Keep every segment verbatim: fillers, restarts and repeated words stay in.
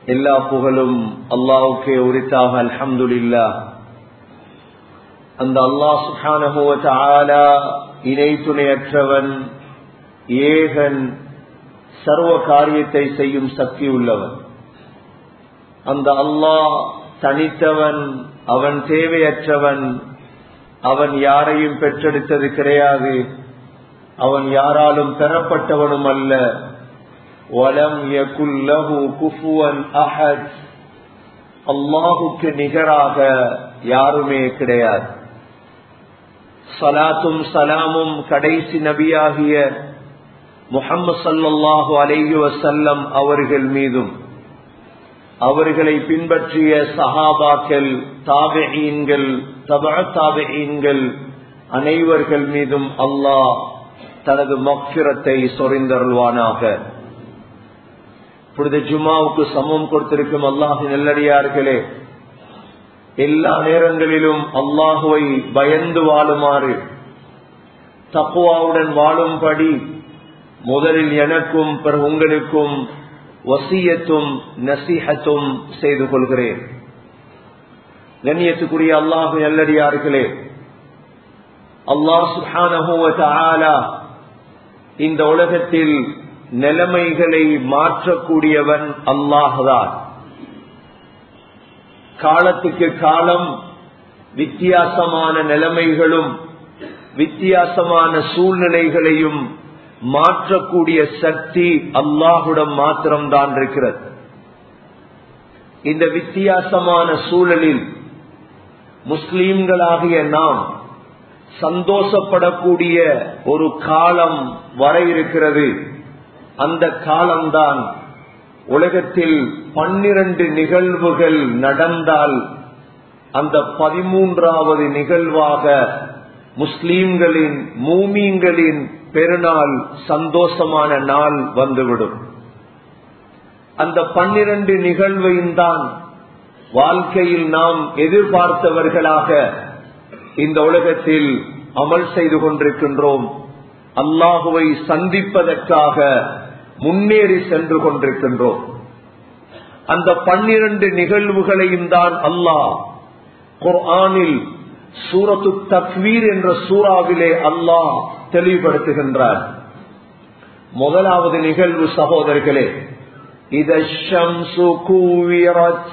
எல்லா புகழும் அல்லாஹ்வுக்கே உரித்தாக. அல்ஹம்துலில்லாஹ். அந்த அல்லாஹ் சுப்ஹானஹு வ தஆலா இணை துணையற்றவன், ஏகன், சர்வ காரியத்தை செய்யும் சக்தி உள்ளவன். அந்த அல்லாஹ் தனித்தவன், அவன் தேவையற்றவன், அவன் யாரையும் பெற்றெடுத்தது கிடையாது, அவன் யாராலும் பெறப்பட்டவனும் அல்ல. வலம் யகுல் லஹு குஃபுவன் அஹத், அல்லாஹுக்கு நிகராக யாருமே கிடையாது. ஸலாத்தும் ஸலாமும் கடைசி நபியாகிய முஹம்மது ஸல்லல்லாஹு அலைஹி வஸல்லம் அவர்கள் மீதும், அவர்களை பின்பற்றிய சஹாபாக்கள், தாபிஈன்கள், தபஅ தாபிஈன்கள் அனைவர்கள் மீதும் அல்லாஹ் தனது மக்ஃபிரத்தை சொரிந்தருள்வானாக. இப்பொழுது ஜும்மாவுக்கு சமம் கொடுத்திருக்கும் அல்லாஹ்வின் நல்லடியார்களே, எல்லா நேரங்களிலும் அல்லாஹுவை பயந்து வாழுமாறு, தக்வாவுடன் வாழும்படி முதலில் எனக்கும் பிறகு உங்களுக்கும் வசியத்தும் நசீஹத்தும் செய்து கொள்கிறேன். கண்ணியத்துக்குரிய அல்லாஹ்வின் நல்லடியார்களே, அல்லாஹ் சுப்ஹானஹு வ தஆலா இந்த உலகத்தில் நிலைமைகளை மாற்றக்கூடியவன் அல்லாஹ்தான். காலத்துக்கு காலம் வித்தியாசமான நிலைமைகளும் வித்தியாசமான சூழ்நிலைகளையும் மாற்றக்கூடிய சக்தி அல்லாஹுடன் மாத்திரம்தான் இருக்கிறது. இந்த வித்தியாசமான சூழலில் முஸ்லிம்களாகிய நாம் சந்தோஷப்படக்கூடிய ஒரு காலம் வர இருக்கிறது. அந்த காலம்தான் உலகத்தில் பன்னிரண்டு நிகழ்வுகள் நடந்தால் அந்த பதிமூன்றாவது நிகழ்வாக முஸ்லிம்களின் மூமீன்களின் பெருநாள், சந்தோஷமான நாள் வந்துவிடும். அந்த பன்னிரண்டு நிகழ்வையும் தான் வாழ்க்கையில் நாம் எதிர்பார்த்தவர்களாக இந்த உலகத்தில் அமல் செய்து கொண்டிருக்கின்றோம். அல்லாஹுவை சந்திப்பதற்காக முன்னேறி சென்று கொண்டிருக்கின்றோம். அந்த பன்னிரண்டு நிகழ்வுகளையும் தான் அல்லாஹ் குர்ஆனில் சூரத்து தக்வீர் என்ற சூறாவிலே அல்லாஹ் தெளிவுபடுத்துகின்றார். முதலாவது நிகழ்வு சகோதரர்களே, இதஷம்சு கூவிரத்,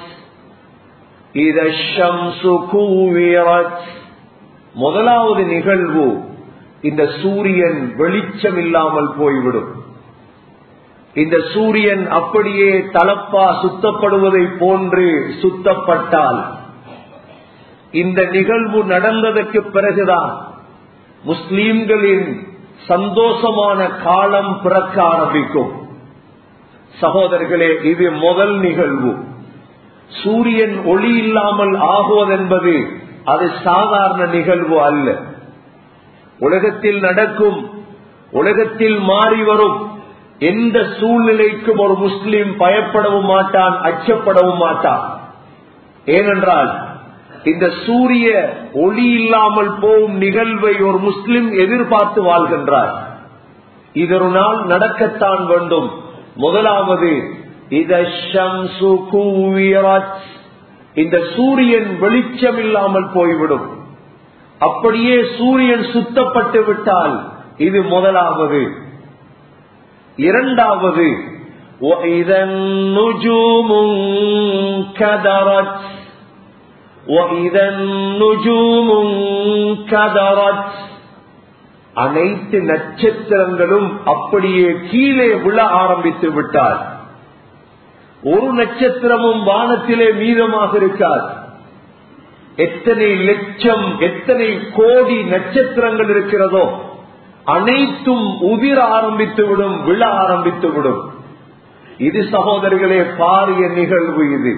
இதஷம்சு கூவிரத். முதலாவது நிகழ்வு, இந்த சூரியன் வெளிச்சம் இல்லாமல் போய்விடும். இந்த சூரியன் அப்படியே தலப்பா சுத்தப்படுவதை போன்று சுத்தப்பட்டால், இந்த நிகழ்வு நடந்ததற்கு பிறகுதான் முஸ்லிம்களின் சந்தோஷமான காலம் பிறக்க ஆரம்பிக்கும். சகோதரர்களே, இது முதல் நிகழ்வு. சூரியன் ஒளி இல்லாமல் ஆகுவதென்பது அது சாதாரண நிகழ்வு அல்ல. உலகத்தில் நடக்கும், உலகத்தில் மாறி வரும் எந்த சூழ்நிலைக்கும் ஒரு முஸ்லிம் பயப்படவும் மாட்டான், அச்சப்படவும் மாட்டான். ஏனென்றால் இந்த சூரிய ஒளி இல்லாமல் போகும் நிகழ்வை ஒரு முஸ்லிம் எதிர்பார்த்து வாழ்கின்றார். இது ஒரு நாள் நடக்கத்தான் வேண்டும். முதலாவது, இதஷம்சு கூவிரத், இந்த சூரியன் வெளிச்சம் இல்லாமல் போய்விடும். அப்படியே சூரியன் சுத்தப்பட்டு விட்டால் இது முதலாவது. இரண்டாவது, வஇதன் நுஜூமு கதரத், வஇதன் நுஜூமு கதரத். அனைத்து நட்சத்திரங்களும் அப்படியே கீழே விழ ஆரம்பித்து விட்டார். ஒரு நட்சத்திரமும் வானத்திலே மீதமாக இருக்காது. எத்தனை லட்சம், எத்தனை கோடி நட்சத்திரங்கள் இருக்கிறதோ அனைத்தும் உதிர ஆரம்பித்து விடும், விழ ஆரம்பித்து விடும். இது சகோதரர்களே பாரிய நிகழ்வு. இது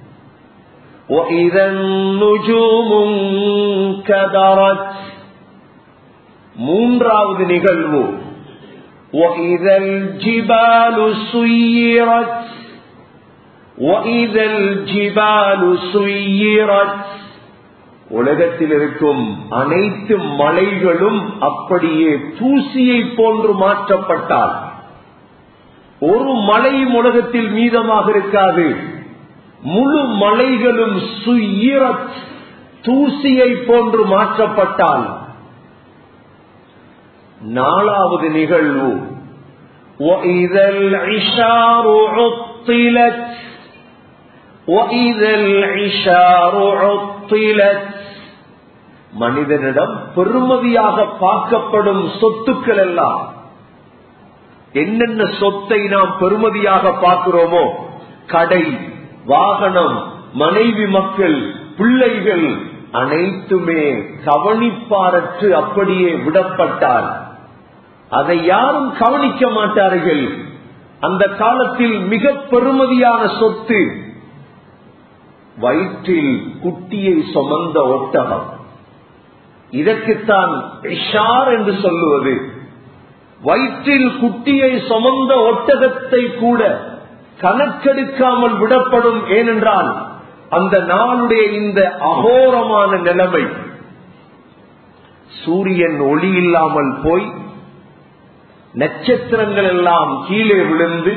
மூன்றாவது நிகழ்வு, உலகத்தில் இருக்கும் அனைத்து மலைகளும் அப்படியே தூசியை போன்று மாற்றப்பட்டால் ஒரு மலையும் உலகத்தில் மீதமாக இருக்காது. முழு மலைகளும் சுயிரத் தூசியை போன்று மாற்றப்பட்டால். நாலாவது நிகழ்வு وَإِذَا الْعِشَارُ عُطِّلَتْ وَإِذَا الْعِشَارُ عُطِّلَتْ மனிதனிடம் பெருமதியாக பார்க்கப்படும் சொத்துக்கள் எல்லாம், என்னென்ன சொத்தை நாம் பெருமதியாக பார்க்கிறோமோ, கடை, வாகனம், மனைவி, மக்கள், பிள்ளைகள் அனைத்துமே கவனிப்பாரற்று அப்படியே விடப்பட்டால் அதை யாரும் கவனிக்க மாட்டார்கள். அந்த காலத்தில் மிக பெருமதியான சொத்து வயிற்றில் குட்டியை சுமந்த ஒட்டகம். இதற்குத்தான் இஷார் என்று சொல்லுவது. வயிற்றில் குட்டியை சுமந்த ஒட்டகத்தை கூட கணக்கெடுக்காமல் விடப்படும். ஏனென்றால் அந்த நாளுடைய இந்த அகோரமான நிலைமை, சூரியன் ஒளி இல்லாமல் போய் நட்சத்திரங்கள் எல்லாம் கீழே விழுந்து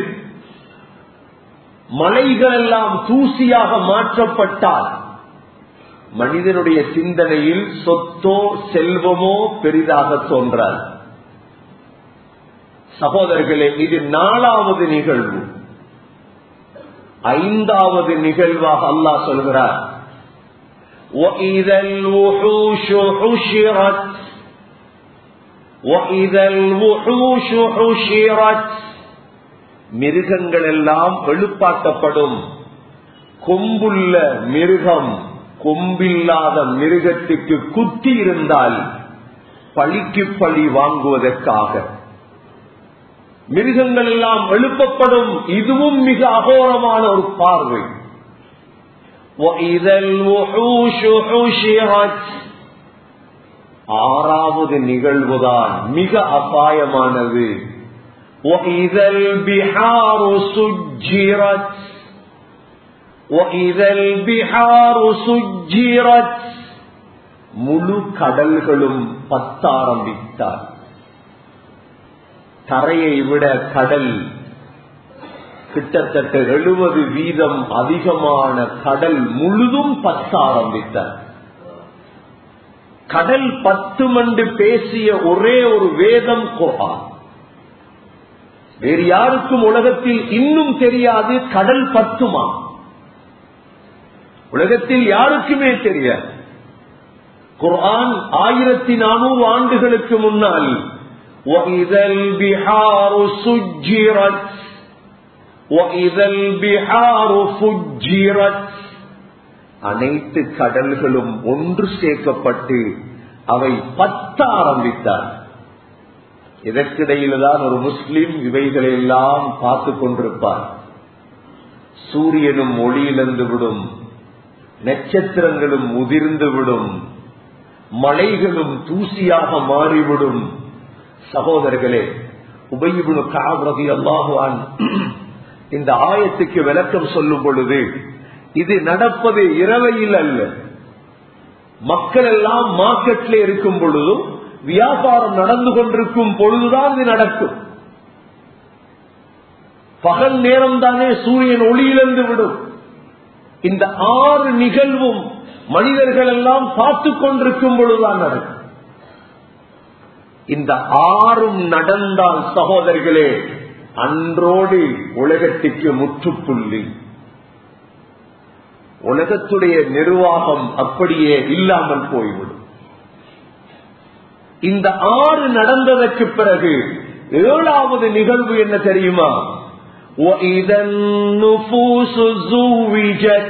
மலைகள் எல்லாம் தூசியாக மாற்றப்பட்டால் மனிதனுடைய சிந்தனையில் சொத்தோ செல்வமோ பெரிதாக தோன்றார். சகோதரர்களே, இது நாலாவது நிகழ்வு. ஐந்தாவது நிகழ்வாக அல்லாஹ் சொல்கிறார், وَإِذَا الْوُحُوشُ حُشِرَتْ وَإِذَا الْوُحُوشُ حُشِرَتْ மிருகங்கள் எல்லாம் எழுப்பாட்டப்படும். கொம்புள்ள மிருகம் கொம்பில்லாத மிருகத்துக்கு குத்தி இருந்தால் பழிக்கு பழி வாங்குவதற்காக மிருகங்கள் எல்லாம் எழுப்பப்படும். இதுவும் மிக அகோரமான ஒரு பார்வை. وَإِذَا الْوُحُوشُ حُشِرَتْ ஆறாவது நிகழ்வுதான் மிக அபாயமானது. وَإِذَا الْبِحَارُ سُجِّرَتْ وَإِذَا الْبِحَارُ سُجِّرَتْ முழு கடல்களும் பத்த ஆரம்பித்தார். தரையை விட கடல் கிட்டத்தட்ட எழுபது வீதம் அதிகமான கடல் முழுதும் பத்த ஆரம்பித்தார். கடல் பத்து மண்டு பேசிய ஒரே ஒரு வேதம் குர்ஆன். வேறு யாருக்கும் உலகத்தில் இன்னும் தெரியாது கடல் பத்துமா. உலகத்தில் யாருக்குமே தெரியாது. குர்ஆன் ஆயிரத்தி நானூறு ஆண்டுகளுக்கு முன்னால் وَإِذَا الْبِحَارُ سُجِّرَتْ وَإِذَا الْبِحَارُ فُجِّرَتْ அனைத்து கடல்களும் ஒன்று சேர்க்கப்பட்டு அவை பத்த ஆரம்பித்தார். இதற்கிடையில்தான் ஒரு முஸ்லிம் இவைகளை எல்லாம் பார்த்து கொண்டிருப்பார். சூரியனும் ஒளியிழந்து விடும், நட்சத்திரங்களும் உதிர்ந்து விடும், மலைகளும் தூசியாக மாறிவிடும். சகோதரர்களே, உபய் இப்னு கஅப் ரலியல்லாஹு அன்ஹு இந்த ஆயத்துக்கு விளக்கம் சொல்லும் பொழுது, இது நடப்பது இரவையில் அல்ல. மக்கள் எல்லாம் மார்க்கெட்ல இருக்கும் பொழுதும் வியாபாரம் நடந்து கொண்டிருக்கும் பொழுதுதான் இது நடக்கும். பகல் நேரம் தானே சூரியன் ஒளியிழந்து விடும். இந்த ஆறு நிகழ்வும் மனிதர்கள் எல்லாம் பார்த்து கொண்டிருக்கும் பொழுதுதான் நடக்கும். இந்த ஆறும் நடந்தால் சகோதரர்களே, அன்றோடு உலகத்திற்கு முற்றுப்புள்ளி. உலகத்துடைய நிர்வாகம் அப்படியே இல்லாமல் போய்விடும். இந்த ஆறு நடந்ததற்கு பிறகு ஏழாவது நிகழ்வு என்ன தெரியுமா? وَإِذَا النُّفُوسُ زُوِّجَتْ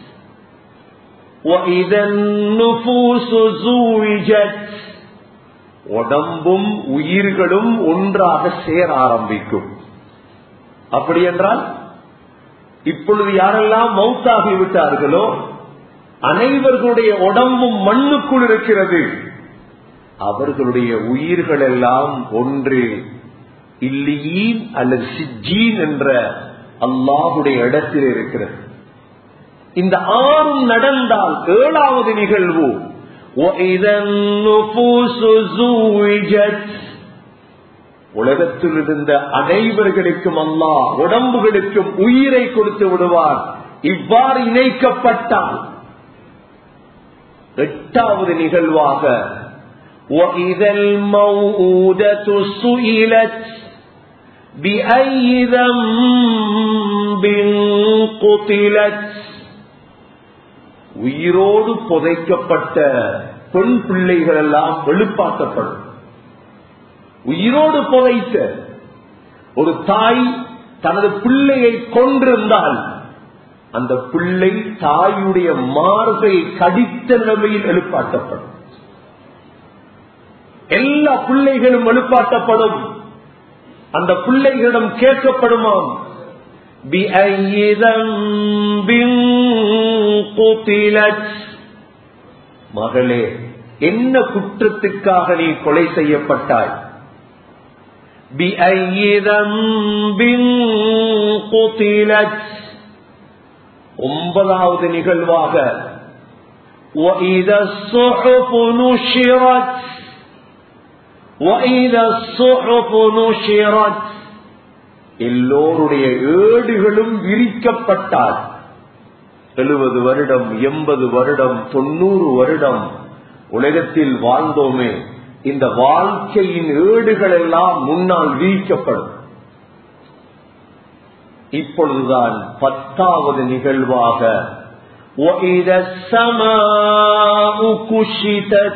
وَإِذَا النُّفُوسُ زُوِّجَتْ உடம்பும் உயிர்களும் ஒன்றாக சேர ஆரம்பிக்கும். அப்படி என்றால் இப்பொழுது யாரெல்லாம் மௌத்தாகி விட்டார்களோ அனைவர்களுடைய உடம்பும் மண்ணுக்குள் இருக்கிறது. அவர்களுடைய உயிர்கள் எல்லாம் ஒன்று இல்லீன் அல்லது சிஜ்ஜீன் என்ற அல்லாஹுடைய இடத்தில் இருக்கிறது. இந்த ஆறும் நடந்தால் ஏழாவது நிகழ்வு وَإِذَا النُّفُوسُ زُوِّجَتْ உலகத்தில் இருந்த அனைவர்களுக்கும் அல்லாஹ் உடம்புகளுக்கும் உயிரை கொடுத்து விடுவார். இவ்வாறு இணைக்கப்பட்டால் எட்டாவது நிகழ்வாக وَإِذَا الْمَوْءُودَةُ سُئِلَتْ بِأَيِّ ذَنبٍ قُتِلَتْ உயிரோடு புதைக்கப்பட்ட பெண் பிள்ளைகள் எல்லாம் எழுப்பாக்கப்படும். உயிரோடு புதைத்த ஒரு தாய் தனது பிள்ளையை கொன்றிருந்தால் அந்த பிள்ளை தாயுடைய மார்பை கடித்த நிலைமையில் எழுப்பாட்டப்படும். எல்லா பிள்ளைகளும் எழுப்பாட்டப்படும். அந்த பிள்ளைகளிடம் கேட்கப்படுமாம், மகளே, என்ன குற்றத்துக்காக நீ கொலை செய்யப்பட்டாய்? ஒன்பதாவது நிகழ்வாக وَإِذَا الصُّحُفُ نُشِرَتْ وَإِذَا الصُّحُفُ نُشِرَتْ எல்லோருடைய ஏடுகளும் விரிக்கப்பட்டால் எழுபது வருடம் எண்பது வருடம் தொண்ணூறு வருடம் உலகத்தில் வாழ்ந்தோமே, இந்த வாழ்க்கையின் ஏடுகள் எல்லாம் முன்னால் விரிக்கப்படும். இப்பொழுதுதான் பத்தாவது நிகழ்வாக وَإِذَا السَّمَاءُ كُشِطَتْ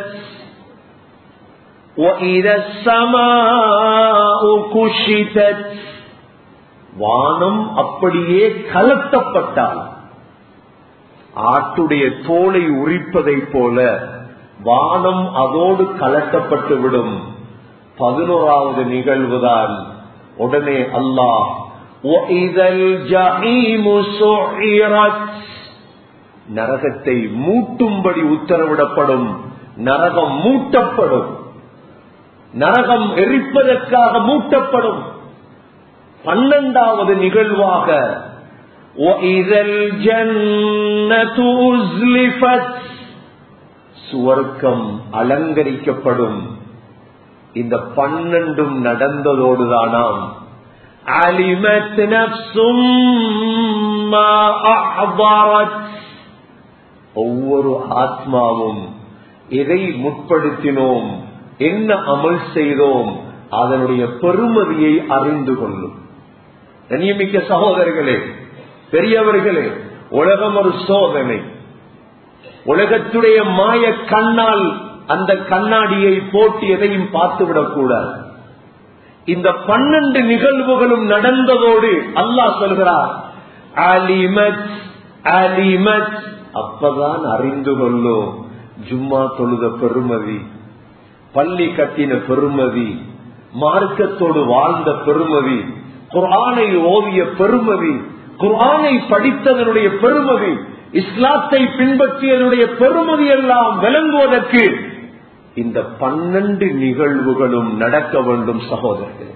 وَإِذَا السَّمَاءُ كُشِطَتْ வானம் அப்படியே கலட்டப்பட்டால், ஆட்டுடைய தோலை உரிப்பதை போல வானம் அதோடு கலட்டப்பட்டுவிடும். பதினோராவது நிகழ்வுதான் உடனே அல்லாஹ் وَإِذَا الْجَحِيمُ سُعِّرَتْ நரகத்தை மூட்டும்படி உத்தரவிடப்படும். நரகம் மூட்டப்படும். நரகம் எரிப்பதற்காக மூட்டப்படும். பன்னெண்டாவது நிகழ்வாக وَإِذَا الْجَنَّةُ أُزْلِفَتْ சுவர்க்கம் அலங்கரிக்கப்படும். இந்த பன்னெண்டும் நடந்ததோடுதானாம் عَلِمَتْ نَفْسٌ مَا أَحْضَرَتْ ஒவ்வொரு ஆத்மாவும் எதை முற்படுத்தினோம், என்ன அமல் செய்தோம், அதனுடைய பெருமதியை அறிந்து கொள்ளும். கண்ணியமிக்க சகோதரர்களே, பெரியவர்களே, உலகம் ஒரு சோதனை. உலகத்துடைய மாய கண்ணால் அந்த கண்ணாடியை போட்டு எதையும் பார்த்துவிடக் கூடாது. இந்த பன்னெண்டு நிகழ்வுகளும் நடந்ததோடு அல்லாஹ் சொல்கிறார், அலிமத் அலிமத் அப்பதான் அறிந்து கொள்ளும் ஜும்மா தொழுத பெருமதி, பள்ளி கட்டின பெருமதி, மார்க்கத்தோடு வாழ்ந்த பெருமதி, குர்ஆனை ஓதிய பெருமதி, குர்ஆனை படித்ததனுடைய பெருமதி, இஸ்லாத்தை பின்பற்றியதனுடைய பெருமதி எல்லாம் விளங்குவதற்கு இந்த பன்னெண்டு நிகழ்வுகளும் நடக்க வேண்டும் சகோதரர்களே.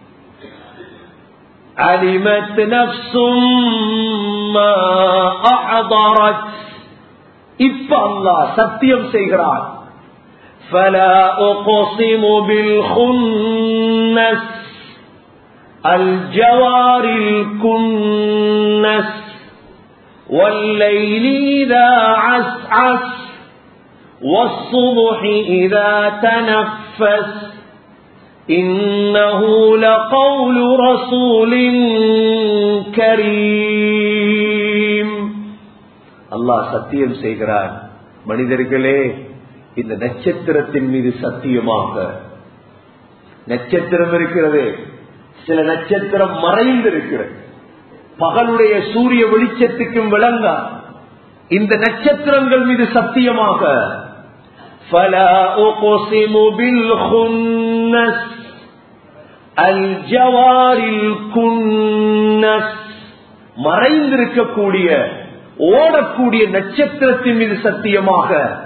அலிமத் நஃப்ஸும் மா அஹ்தரத் இப்ப அல்லாஹ் சத்தியம் செய்கிறார். فلا اقسم بالخنس الجوار الكنس والليل إذا عسعس والصبح إذا تنفس إنه لقول رسول كريم. அல்லாஹ் சத்தியம் செய்கிறார், மனிதர்களே இந்த நட்சத்திரத்தின் மீது சத்தியமாக. நட்சத்திரம் இருக்கிறது, சில நட்சத்திரம் மறைந்திருக்கிறது, பகலுடைய சூரிய வெளிச்சத்துக்கும் விளங்க. இந்த நட்சத்திரங்கள் மீது சத்தியமாக فلا أقسم بالخنس الجوار الكنس மறைந்திருக்கக்கூடிய ஓடக்கூடிய நட்சத்திரத்தின் மீது சத்தியமாக.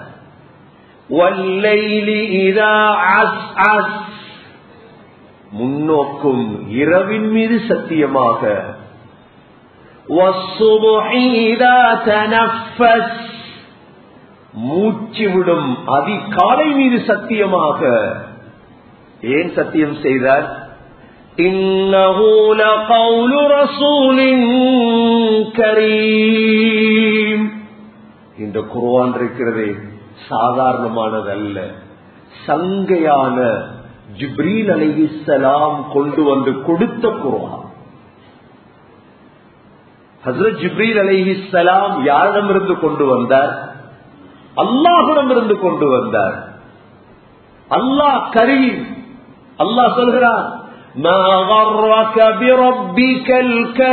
والليل إذا عسعس முன்னோக்கும் இரவின் மீது சத்தியமாக. والصبح إذا تنفس மூச்சு விடும் அதிகாலை மீது சத்தியமாக. ஏன் சத்தியம் செய்தார்? இன்னஹு லகௌலு ரசூலின் கரீம். இந்த குர்ஆன் இருக்கிறதே சாதாரணமானதல்ல, சங்கையான ஜிப்ரீல் அலைஹிஸ்ஸலாம் கொண்டு வந்து கொடுத்த குர்ஆன். ஹஜ்ரத் ஜிப்ரீல் அலைஹிஸ்ஸலாம் யாரிடமிருந்து கொண்டு வந்தார்? அல்லாஹ்விடமிருந்து கொண்டு வந்தார். அல்லாஹ் கரீம். அல்லாஹ் சொல்கிறார், மா கர்ரக பிரப்பிகல்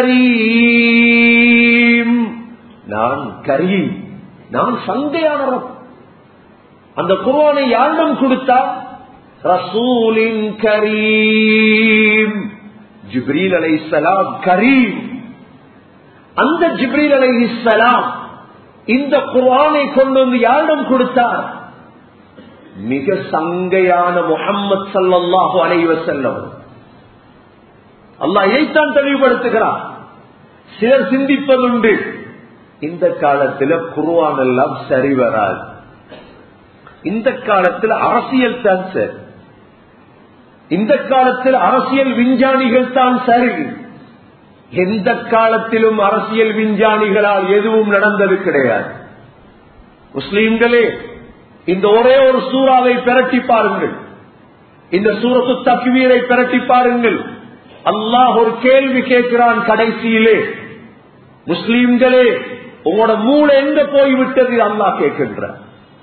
கரீம். நான் கரீம், நான் சங்கையான ரப். அந்த குர்ஆனை யாரிடம் கொடுத்தார்? ரசூலின் கரீம். ஜிப்ரீல் அலைஹிஸ்ஸலாம் கரீம். அந்த ஜிப்ரீல் அலைஹிஸ்ஸலாம் இந்த குர்ஆனை கொண்டு வந்து யாரிடம் கொடுத்தார்? மிக சங்கையான முஹம்மது ஸல்லல்லாஹு அலைஹி வஸல்லம். அல்லாஹ் இதைத்தான் தெளிவுபடுத்துகிறார். சிலர் சிந்திப்பதுண்டு, இந்த காலத்தில் குர்ஆன் எல்லாம் சரி வராது, இந்த காலத்தில் அரசியல் தான் சரி, இந்த காலத்தில் அரசியல் விஞ்ஞானிகள் தான் சரி. எந்த காலத்திலும் அரசியல் விஞ்ஞானிகளால் எதுவும் நடந்தது கிடையாது. முஸ்லிம்களே, இந்த ஒரே ஒரு சூறாவை பிரட்டி பாருங்கள், இந்த சூரத்து தக்வீரை பிரட்டி பாருங்கள். அல்லாஹ் ஒரு கேள்வி கேட்கிறான் கடைசியிலே, முஸ்லிம்களே உங்களோட மூளை எங்க போய்விட்டது? அல்லாஹ் கேட்கின்றார்.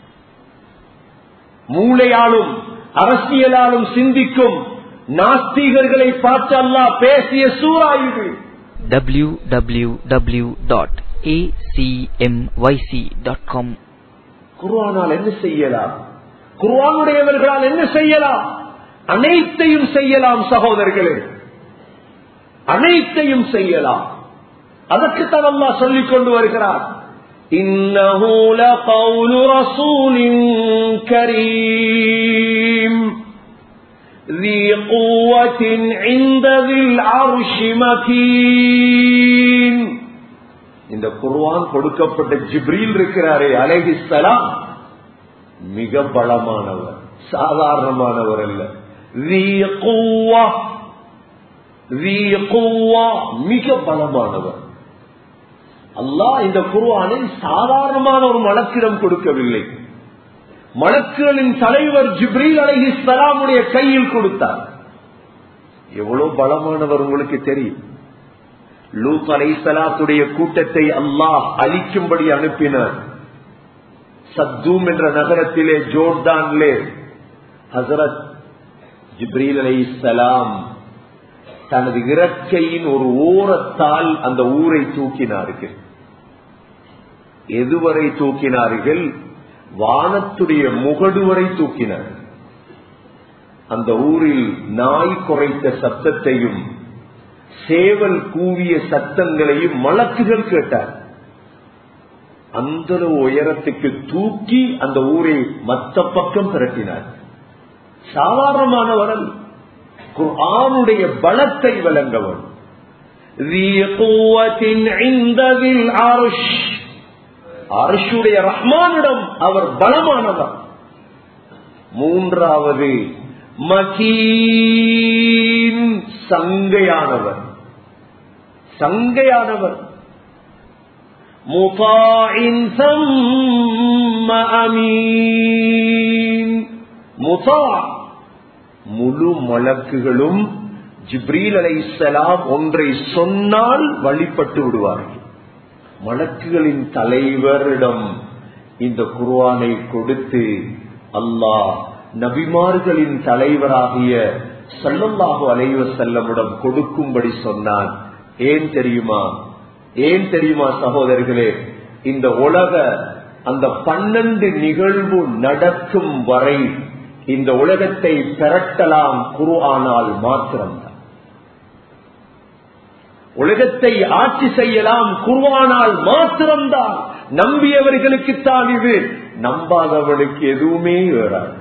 மூளையாலும் அரசியலாலும் சிந்திக்கும் நாஸ்திகர்களை பார்த்து அல்லாஹ் பேசிய சூரா இது. W W W dot A C M Y C dot com. குர்ஆனால் என்ன செய்யலாம்? குர்ஆனுடையவர்களால் என்ன செய்யலாம்? அனைத்தையும் செய்யலாம் சகோதரர்களே, அனைத்தையும் செய்யலாம். அதற்குத்தான் அல்லாஹ் சொல்லிக் கொண்டு வருகிறார், இன்னஹு லகௌலு ரசூலின் கரீம் ذي قوة عند ذي العرش مكين. இந்த குர்ஆன் கொடுக்கப்பட்ட ஜிப்ரீல் இருக்கிறாரே அலைஹிஸ்ஸலாம் மிக பலமானவர், சாதாரணமானவர் அல்ல. ذي قوة ذي قوة மிக பலமானவர். அல்லாஹ் இந்த குர்ஆனை சாதாரணமான ஒரு மலக்கிடம் கொடுக்கவில்லை, மலக்குகளின் தலைவர் ஜிப்ரீல் அலைஹிஸ்ஸலாமுடைய கையில் கொடுத்தார். எவ்வளவு பலமானவர் உங்களுக்கு தெரியும். லூத் அலைஹிஸ்ஸலாத்துடைய கூட்டத்தை அல்லாஹ் அழிக்கும்படி அனுப்பினார். சத்தூம் என்ற நகரத்திலே ஜோர்டானிலே ஹஸரத் ஜிப்ரீல் அலைஹிஸ்ஸலாம் தனது இறக்கையின் ஒரு ஓரத்தால் அந்த ஊரை தூக்கினார்கள். எதுவரை தூக்கினார்கள்? வானத்துடைய முகடு வரை தூக்கினார். அந்த ஊரில் நாய் குறைத்த சத்தத்தையும் சேவல் கூவிய சத்தங்களையும் மலக்குகள் கேட்டார். அந்த உயரத்துக்கு தூக்கி அந்த ஊரை மற்ற பக்கம் திரட்டினார். சாதாரணமானவர்கள் குர்ஆனுடைய பலத்தை விளங்கவர். அர்ஷுடைய ரஹ்மானிடம் அவர் பலமானவர். மூன்றாவது மகீன், சங்கையானவர், சங்கையானவர். முதாஇன் ஸம்ம அமீன். முதா, முழு மலக்குகளும் ஜிப்ரீல் அலைஹிஸ்ஸலாம் ஒன்றை சொன்னால் வழிபட்டு விடுவார்கள். மலக்குகளின் தலைவரிடம் இந்த குர்ஆனை கொடுத்து அல்லாஹ் நபிமார்களின் தலைவராகிய ஸல்லல்லாஹு அலைஹி வஸல்லமிடம் கொடுக்கும்படி சொன்னான். ஏன் தெரியுமா? ஏன் தெரியுமா சகோதரர்களே? இந்த உலக அந்த பன்னெண்டு நிகழ்வு நடக்கும் வரை இந்த உலகத்தை பெறட்டலாம் குர்ஆனால் மாத்திரம்தான். உலகத்தை ஆட்சி செய்யலாம் குர்ஆனால் மாத்திரம்தான். நம்பியவர்களுக்குத்தான் இது, நம்பாதவர்களுக்கு எதுவுமே வராது.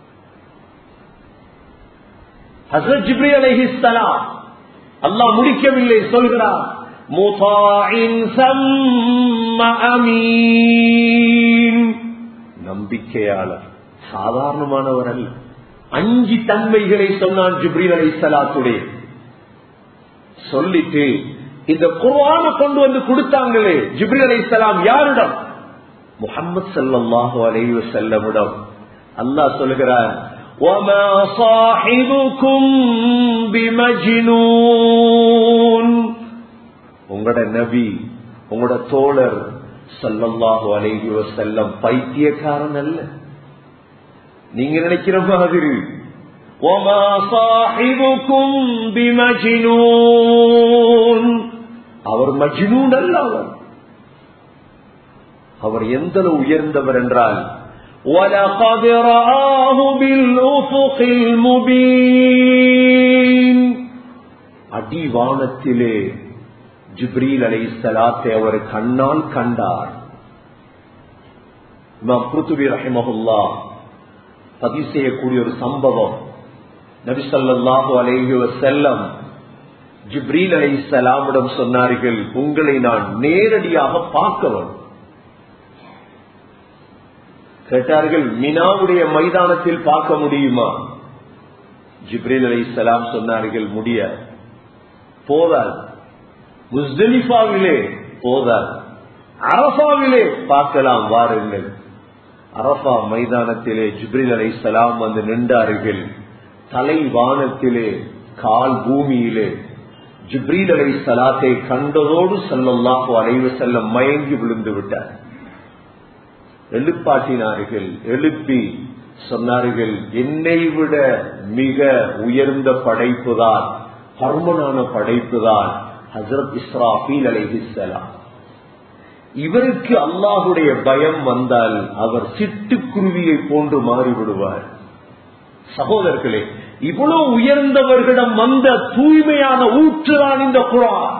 ஹஸரத் ஜிப்ரீல் அலைஹிஸ்ஸலாம் அல்லாஹ் முடிக்கவில்லை, சொல்கிறார் முதாஇன் ஸம்ம அமீன். நம்பிக்கையாளர், சாதாரணமானவர் அல்ல. அஞ்சு தன்மைகளை சொன்னான் ஜிப்ரீல் அலைஹிஸ்ஸலாத்துடைய. சொல்லிட்டு இந்த குர்ஆனை கொண்டு வந்து கொடுத்தாங்களே ஜிப்ரீல் அலைஹிஸ்ஸலாம் யாரிடம்? முஹம்மது ஸல்லல்லாஹு அலைஹி வஸல்லமிடம். அல்லாஹ் சொல்கிறார், وَمَا صَاحِبُكُمْ بِمَجْنُونٍ. உங்களோட நபி, உங்களோட தோழர் ஸல்லல்லாஹு அலைஹி வஸல்லம் பைத்தியக்காரன் அல்ல. நீங்க நினைக்கிற மாதிரி. وَمَا صَاحِبُكُمْ بِمَجْنُونٍ. அவர் மஜ்னூன் அல்ல. அவர் அவர் எந்த உயர்ந்தவர் என்றால் وَلَقَدْ رَآهُ بِالْأُفُقِ الْمُبِينِ. அடிவானத்திலே ஜிப்ரீல் அலைஹிஸ்ஸலாத்தை அவர் கண்ணால் கண்டார். இமாம் குர்துபி ரஹிமஹுல்லாஹ் பதிவு செய்யக்கூடிய ஒரு சம்பவம். நபி ஸல்லல்லாஹு அலைஹி வஸல்லம் ஜிப்ரீல் அலைஹிஸ்ஸலாமிடம் சொன்னார்கள், உங்களை நான் நேரடியாக பார்க்கவன். கேட்டார்கள், மினாவுடைய மைதானத்தில் பார்க்க முடியுமா? ஜிப்ரீல் அலைஹிஸ்ஸலாம் சொன்னார்கள், முடியாது. போதால் முஸ்தலிஃபாவிலே போதால் அரஃபாவிலே பார்க்கலாம், வாருங்கள். அரஃபா மைதானத்திலே ஜிப்ரீல் அலைஹிஸ்ஸலாம் வந்து நின்றார்கள். தலை வானத்திலே, கால் பூமியிலே. ஜிப்ரீல் அலைஹிஸ்ஸலாத்தை கண்டதோடு ஸல்லல்லாஹு அலைஹி வஸல்லம் மயங்கி விழுந்து விட்டார். எழுப்பாட்டினார்கள். எழுப்பி சொன்னார்கள், என்னை விட மிக உயர்ந்த படைப்புதான், பர்மனான படைப்புதான் ஹஜ்ரத் இஸ்ராஃபீல் அலைஹிஸ்ஸலாம். இவருக்கு அல்லாஹுடைய பயம் வந்தால் அவர் சிட்டுக்குருவியை போன்று மாறிவிடுவார். சகோதரர்களே, இவ்வளவு உயர்ந்தவர்களிடம் வந்த தூய்மையான ஊற்றுதான் இந்த குர்ஆன்.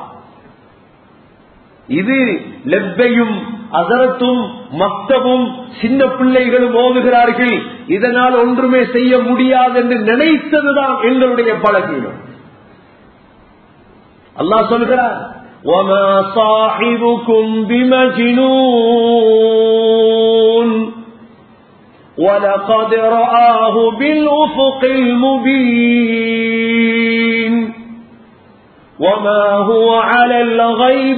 இது லெப்பையும் அசரத்தும் மக்தபும் சின்ன பிள்ளைகளும் ஓதுகிறார்கள், இதனால் ஒன்றுமே செய்ய முடியாது என்று நினைத்ததுதான் எங்களுடைய பலகீனம். அல்லாஹ் சொல்கிறார், وَمَا صَاحِبُكُمْ بِمَجْنُونٍ وَلَقَدْ رَآهُ بِالْأُفُقِ الْمُبِينِ وَمَا هُوَ عَلَى الْغَيْبِ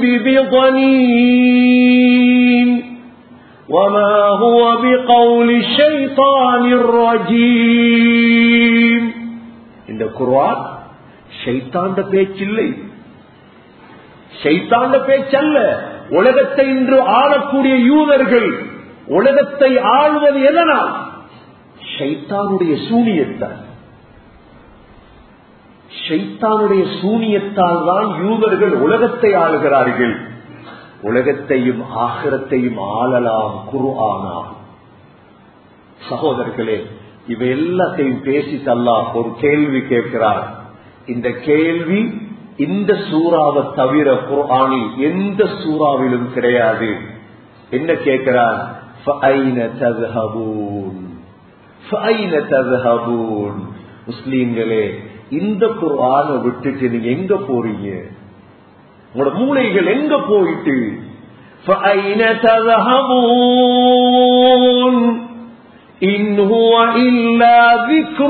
بِضَنِينٍ وَمَا هُوَ بِقَوْلِ الشَّيْطَانِ الرَّجِيمِ. இந்த குர்ஆன் ஷைத்தான்ட பேச்சில்லை, ஷைத்தான்ட பேச்சல்ல. உலகத்தை இன்று ஆளக்கூடிய யூதர்கள் உலகத்தை ஆள்வது எதனால்? ஷைத்தானுடைய சூனியத்தால். ஷைத்தானுடைய சூனியத்தால் தான் யூதர்கள் உலகத்தை ஆளுகிறார்கள். உலகத்தையும் ஆகிரத்தையும் ஆளலாம் குர்ஆனால். சகோதரர்களே, இவை எல்லாத்தையும் பேசி அல்லாஹ் ஒரு கேள்வி கேட்கிறார். இந்த கேள்வி இந்த சூறாவை தவிர குர்ஆனில் எந்த சூறாவிலும் கிடையாது. என்ன கேட்கிறார்? فَأَيْنَ تَذْهَبُونَ فَأَيْنَ تَذْهَبُونَ. முஸ்லீம்களே, இந்த குர்ஆனை விட்டுட்டு நீங்க எங்க போறீங்க? உங்களோட மூளைகள் எங்க போயிட்டு? فَأَيْنَ تَذْهَبُونَ إِنْ هُوَ إِلَّا ذِكْرٌ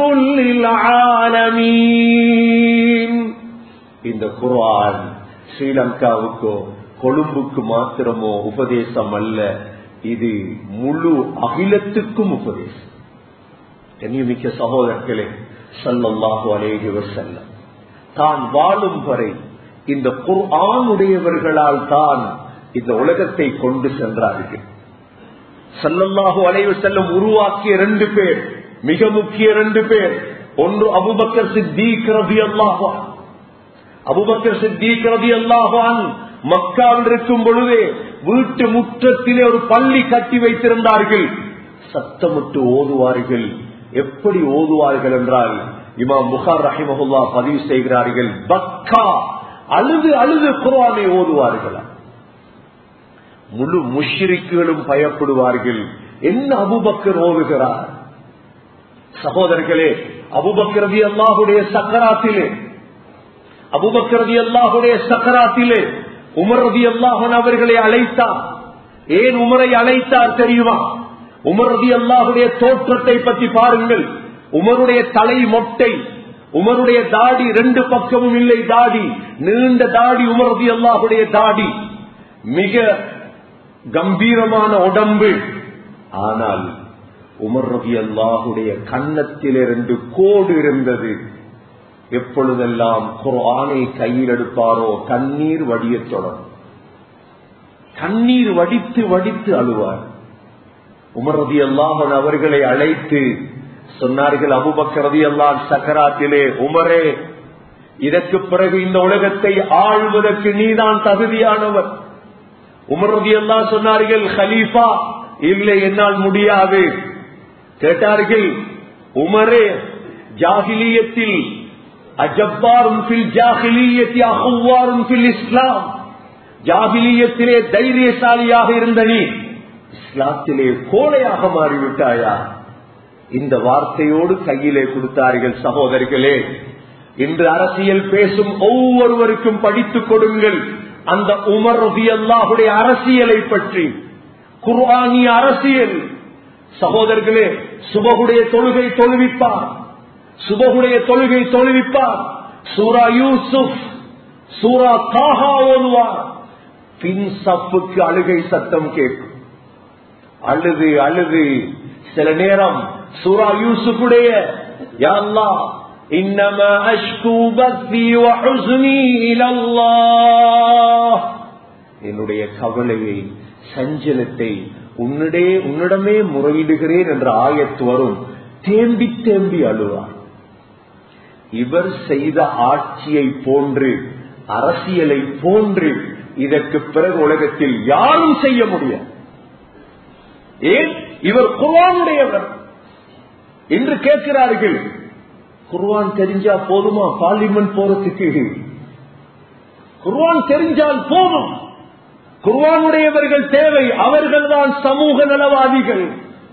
لِلْعَالَمِينَ. இந்த குர்ஆன் ஸ்ரீலங்காவுக்கோ கொழும்புக்கு மாத்திரமோ உபதேசம் அல்ல, இது முழு அகிலத்துக்கும் உபதேசம். கண்ணியமிக்க சகோதரர்களே, ஸல்லல்லாஹு அலைஹி வஸல்லம் தான் வாழும் வரை இந்த குர்ஆனுடையவர்களால் தான் இந்த உலகத்தை கொண்டு சென்றார்கள். ஸல்லல்லாஹு அலைஹி வஸல்லம் உருவாக்கிய ரெண்டு பேர், மிக முக்கிய ரெண்டு பேர். ஒன்று அபூபக்கர் சித்தீக் ரலியல்லாஹு அன்ஹு. அபூபக்கர் சித்தீக் ரலியல்லாஹு அன்ஹு மக்காவில் இருக்கும் பொழுதே வீட்டு முற்றத்திலே ஒரு பள்ளி கட்டி வைத்திருந்தார்கள். சத்தமிட்டு ஓதுவார்கள். எப்படி ஓதுவார்கள் என்றால், இமாம் புகார் ரஹிமஹுல்லாஹ் பதிவு செய்கிறார்கள், பக்கா அழுது அழுது குர்ஆனை ஓதுவார்கள். முழு முஷ்ரிக்குகளும் பயப்படுவார்கள். என்ன அபூபக்கர் ஓதுகிறார்? சகோதரர்களே, அபூபக்கர் ரலியல்லாஹுடைய சக்கராத்திலே அபூபக்கர் ரலியல்லாஹுடைய சக்கராத்திலே உமர் ரலியல்லாஹு அன்ஹு அவர்களை அழைத்தார். ஏன் உமரை அழைத்தார் தெரியுமா? உமர் ரலியல்லாஹுடைய தோற்றத்தை பற்றி பாருங்கள். உமருடைய தலை மொட்டை, உமருடைய தாடி ரெண்டு பக்கமும் இல்லை, தாடி நீண்ட தாடி, உமர் ரலியல்லாஹுடைய தாடி, மிக கம்பீரமான உடம்பு. ஆனால் உமர் ரலியல்லாஹுடைய கன்னத்திலே ரெண்டு கோடு இருந்தது. எப்பொழுதெல்லாம் குர்ஆனை கையில் எடுப்பாரோ கண்ணீர் வடியத் தொடரும். கண்ணீர் வடித்து வடித்து அழுவார். உமர் ரலியல்லாஹு அன்ஹு அவர்களை அழைத்து சொன்னார்கள், அபூபக்கர் ரலியல்லாஹு சக்கராத்திலே, உமரே, இதற்கு பிறகு இந்த உலகத்தை ஆள்வதற்கு நீதான் தகுதியானவர். உமர் ரலியல்லாஹு சொன்னார்கள், கலீஃபா, இல்லை, என்னால் முடியாது. கேட்டார்கள், உமரே, ஜாஹிலியத்தில் அஜப்பாரும் ஃபில் ஜாஹிலியத்தி அஹ்வாரும் ஃபில் இஸ்லாம், ஜாஹிலியத்திலே தைரியசாலியாக இருந்த நீ இஸ்லாத்திலே கோழையாக மாறிவிட்டாயா? இந்த வார்த்தையோடு கையிலே கொடுத்தார்கள். சகோதரிகளே, இன்று அரசியல் பேசும் ஒவ்வொருவருக்கும் படித்துக் கொடுங்கள் அந்த உமர் ரலியல்லாஹுடைய அரசியலை பற்றி, குர்ஆனிய அரசியல். சகோதரர்களே, சுபகுடைய தொழுகை தொழுவிப்பார், சுபகுடைய தொழுகை தொழுவிப்பார், சூரா யூசுப், சூரா தாஹா ஓதுவார். பின் சப்புக்கு அழுகை சத்தம் கேட்கும். அழுது அழுது சில நேரம் சூரா யூசுஃபுடைய யா அல்லாஹ் இன்னமா அஷ்கு பஸ்ஸி வ ஹுஸ்னி இலல்லாஹ், என்னுடைய கவலையை சஞ்சலத்தை உன்னிடே உன்னிடமே முறையிடுகிறேன் என்ற ஆயத்து வரும். தேம்பி தேம்பி அழுவார். இவர் செய்த ஆட்சியை போன்று, அரசியலை போன்று இதற்கு பிறகு உலகத்தில் யாரும் செய்ய முடியாது. ஏன்? இவர் குர்ஆனுடையவர். என்று கேட்கிறார்கள், குர்ஆன் தெரிஞ்சா போதுமா பார்லிமெண்ட் போறதுக்கு? குர்ஆன் தெரிஞ்சால் போதும். குர்ஆனுடையவர்கள் தேவை, அவர்கள் தான் சமூக நலவாதிகள்.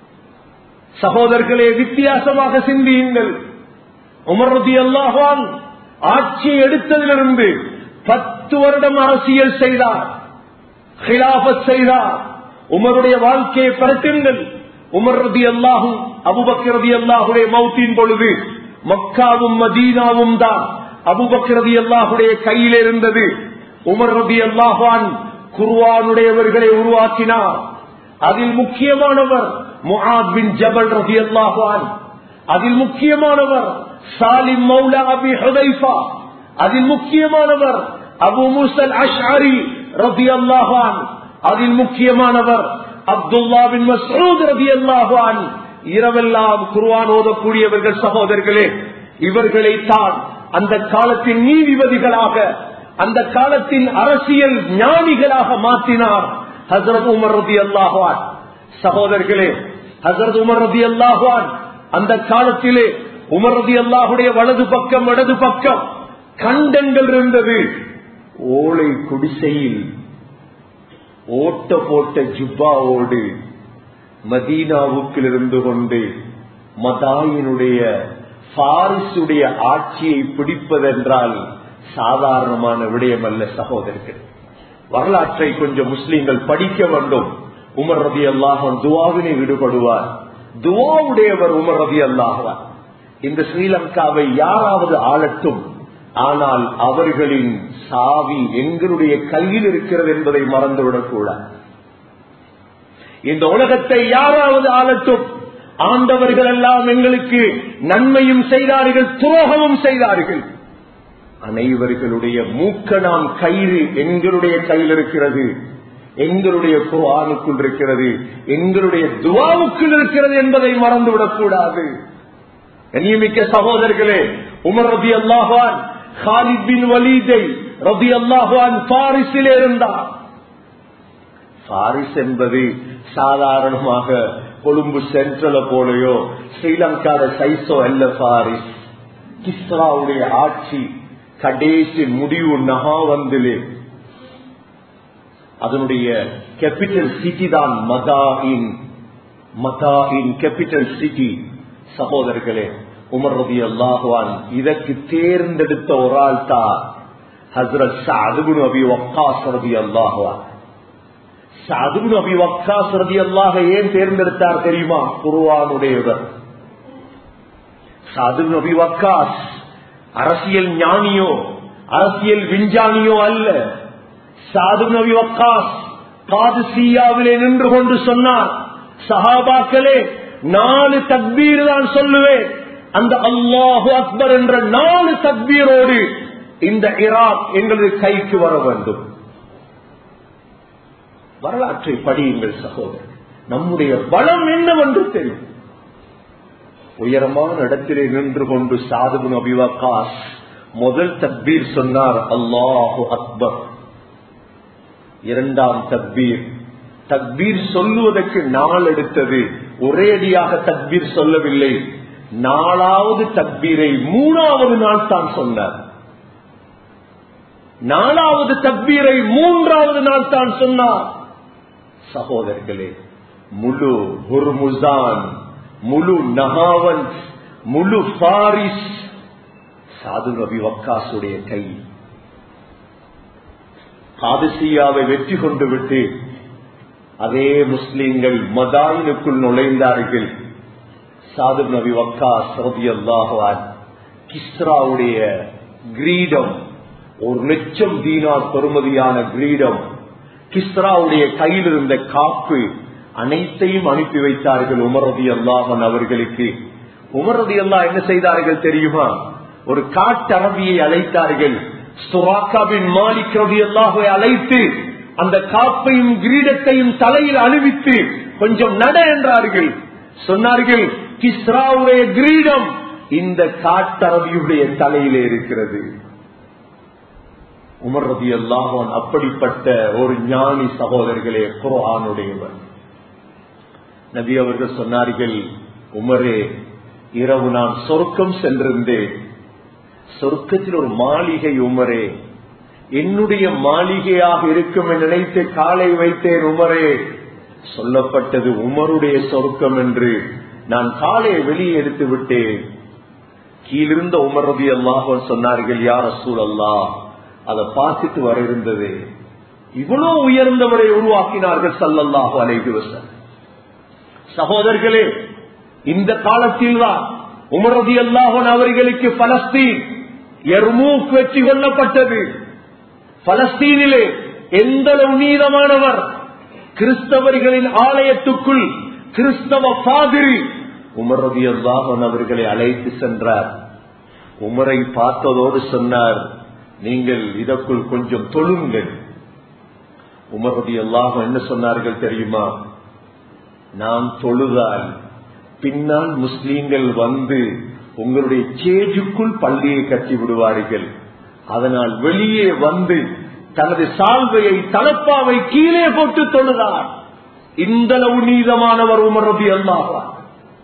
சகோதரர்களே, வித்தியாசமாக சிந்தியுங்கள். உமர் ரலியல்லாஹு அன்ஹு ஆட்சியை எடுத்ததிலிருந்து பத்து வருடம் அரசியல் செய்தார், ஹிலாஃபத் செய்தார். உமருடைய வாழ்க்கையை பரட்டுங்கள். உமர் ரலியல்லாஹு அபூபக்கர் ரலியல்லாஹுடைய மௌத்தின் பொழுது மக்காவும் மதீனாவும் தான் அபூபக்கர் ரலியல்லாஹுடைய கையில் இருந்தது. உமர் ரலியல்லாஹு அன்ஹு குர்ஆனுடையவர்களை உருவாக்கினார். அதில் முக்கியமானவர் முஆத் பின் ஜபல் ரலியல்லாஹு அன்ஹு, அதில் முக்கியமானவர் சாலிம் மௌலா அபி ஹுதைஃபா, அதில் முக்கியமானவர் அபு மூஸல் அஷ்அரி ரலியல்லாஹு அன்ஹு, அதில் முக்கியமானவர் அப்துல்லா பின் மஸ்ஊத் ரலியல்லாஹு அன்ஹு. இரவெல்லாம் குர்ஆன் ஓதக்கூடியவர்கள். சகோதரர்களே, இவர்களை தான் அந்த காலத்தின் நீதிபதிகளாக, அந்த காலத்தின் அரசியல் ஞானிகளாக மாற்றினார் ஹஜ்ரத் உமர் ரலியல்லாஹு அன்ஹு. சகோதரர்களே, ஹஜ்ரத் உமர் ரலியல்லாஹு அன்ஹு அந்த காலத்திலே உமர் ரலியல்லாஹுடைய வலது பக்கம் இடது பக்கம் கண்டங்கள் இருந்தது. ஓலை குடிசையில் ஓட்ட போட்ட ஜுப்பாவோடு மதீனாவுக்கு இருந்து கொண்டு மதாயினுடைய பாரிசுடைய ஆட்சியை பிடிப்பதென்றால் சாதாரணமான விடயம் அல்ல. சகோதரர்கள், வரலாற்றை கொஞ்சம் முஸ்லிம்கள் படிக்க வேண்டும். உமர் ரலியல்லாஹு அன்ஹு துஆவினை ஈடுபடுவார். துஆவுடையவர் உமர் ரலியல்லாஹு அன்ஹு. இந்த ஸ்ரீலங்காவை யாராவது ஆளட்டும், ஆனால் அவர்களின் சாவி எங்களுடைய கையில் இருக்கிறது என்பதை மறந்துவிடக் கூடாது. இந்த உலகத்தை யாராவது ஆளட்டும், ஆண்டவர்கள் எல்லாம் எங்களுக்கு நன்மையும் செய்தார்கள், துரோகமும் செய்தார்கள். அனைவர்களுடைய மூக்க நாம் கயிறு எங்களுடைய கையில் இருக்கிறது, எங்களுடைய குர்ஆனுக்குள் இருக்கிறது, எங்களுடைய துஆவுக்குள் இருக்கிறது என்பதை மறந்துவிடக் கூடாது. கண்ணியமிக்க சகோதரர்களே, உமர் ரலியல்லாஹு அன்ஹு காலித் பின் வலீதை ரலியல்லாஹு அன்ஹு பாரிஸிலே இருந்தார். பாரிஸ் என்பது சாதாரணமாக கொழும்பு சென்ட்ரல போலையோ ஸ்ரீலங்காத சைஸோ அல்ல. பாரிஸ் கிஸ்ராவுடைய ஆட்சி கடைசி முடிவு நகாவந்திலே. அதனுடைய கேபிட்டல் சிட்டி தான் மதாயின். Madain capital city. சகோதரர்களே, உமர் ரலியல்லாஹு அன்ஹு இதற்கு தேர்ந்தெடுத்த ஒரு ஆள் தான் ஹஜ்ரத் சஅத் இப்னு அபி வக்காஸ் ரலியல்லாஹு அன்ஹு. சஅத் இப்னு அபி வக்காஸ் ரலியல்லாஹு ஏன் தேர்ந்தெடுத்தார் தெரியுமா? குர்ஆனுடையவர். சஅத் இப்னு அபி வக்காஸ் அரசியல் ஞானியோ அரசியல் விஞ்ஞானியோ அல்ல. சாது நபி வக்காஸ் காதிசியாவிலே நின்று கொண்டு சொன்னார், சஹாபாக்களே நாலு தக்பீர் தான் சொல்லுவேன், அந்த அல்லாஹு அக்பர் என்ற நாலு தக்பீரோடு இந்த ஈராக் எங்களது கைக்கு வர வேண்டும். வரலாற்றை படியுங்கள் சகோதரர், நம்முடைய பலம் என்னவென்று தெரியும். உயரமான இடத்திலே நின்று கொண்டு சாது நபி வக்காஸ் முதல் தக்பீர் சொன்னார், அல்லாஹு அக்பர். இரண்டாம் தக்பீர், தக்பீர் சொல்லுவதற்கு நாள் எடுத்தது, ஒரேடியாக தக்பீர் சொல்லவில்லை. நாலாவது தக்பீரை மூணாவது நாள் தான் சொன்னார். நாலாவது தக்பீரை மூன்றாவது நாள் தான் சொன்னார். சகோதரர்களே, முழு ஹுர்முசான், முழு நஹாவன், முழு பாரிஸ் சாது நபி வக்காசுடைய கை. காதிசியாவை வெற்றி கொண்டு விட்டு அதே முஸ்லிம்கள் மதாயினுக்குள் நுழைந்தார்கள். சாது நபி வக்காஸ் ரலியல்லாஹு அன்ஹு கிஸ்ராவுடைய கிரீடம், ஒரு லட்சம் தீனார் பெறுமதியான கிரீடம், கிஸ்ராவுடைய கையில் இருந்த காப்பு அனைத்தையும் அனுப்பி வைத்தார்கள் உமர் ரலியல்லாஹு அன்ஹு அவர்களுக்கு. உமர் ரலியல்லாஹு என்ன செய்தார்கள் தெரியுமா? ஒரு காட்டரபியை அழைத்தார்கள். சுராக்கா பின் மாலிக் ரலியல்லாஹு அன்ஹு அழைத்து அந்த காப்பையும் கிரீடத்தையும் தலையில் அணிவித்து கொஞ்சம் நட என்றார்கள். சொன்னார்கள், கிஸ்ராவுடைய கிரீடம் இந்த காட்டரபியுடைய தலையிலே இருக்கிறது. உமர் ரலியல்லாஹு அன்ஹு அப்படிப்பட்ட ஒரு ஞானி சகோதரர்களே, குர்ஆனுடையவர். நபி அவர்கள் சொன்னார்கள், உமரே, இரவு நான் சொர்க்கம் சென்றிருந்தேன். சொர்க்கத்தில் ஒரு மாளிகை உமரே, என்னுடைய மாளிகையாக இருக்கும் என்று நினைத்து காலை வைத்தேன் உமரே. சொல்லப்பட்டது உமருடைய சொர்க்கம் என்று. நான் காலையை வெளியே எடுத்து விட்டேன். கீழிருந்த உமர் ரலியல்லாஹு அன்ஹு சொன்னார்கள், யா ரசூலல்லாஹ், அதை பார்த்துட்டு வர இருந்தது. இவ்வளவு உயர்ந்தவரை உருவாக்கினார்கள் ஸல்லல்லாஹு அலைஹி வஸல்லம். சகோதரர்களே, இந்த காலத்தில் தான் உமர் ரலியல்லாஹு அன்ஹு அவர்களுக்கு பலஸ்தீன் யர்மூக் வெற்றி கொள்ளப்பட்டது. பலஸ்தீனிலே எந்த நீதமானவர் கிறிஸ்தவர்களின் ஆலயத்துக்குள் கிறிஸ்தவ பாதிரி உமர் ரலியல்லாஹு அன்ஹு அவர்களை அழைத்து சென்றார். உமரை பார்த்ததோடு சொன்னார், நீங்கள் இதற்குள் கொஞ்சம் தொழுங்கள். உமர் ரலியல்லாஹு அன்ஹு என்ன சொன்னார்கள் தெரியுமா? நான் தொழுதால் பின்னால் முஸ்லீம்கள் வந்து உங்களுடைய சேஜுக்குள் பள்ளியை கட்டி விடுவார்கள். அதனால் வெளியே வந்து தனது சால்வையை தலப்பாவை கீழே போட்டு தொழுதார். இந்த நீதமானவர் உமர் ரலியல்லாஹு அன்ஹு.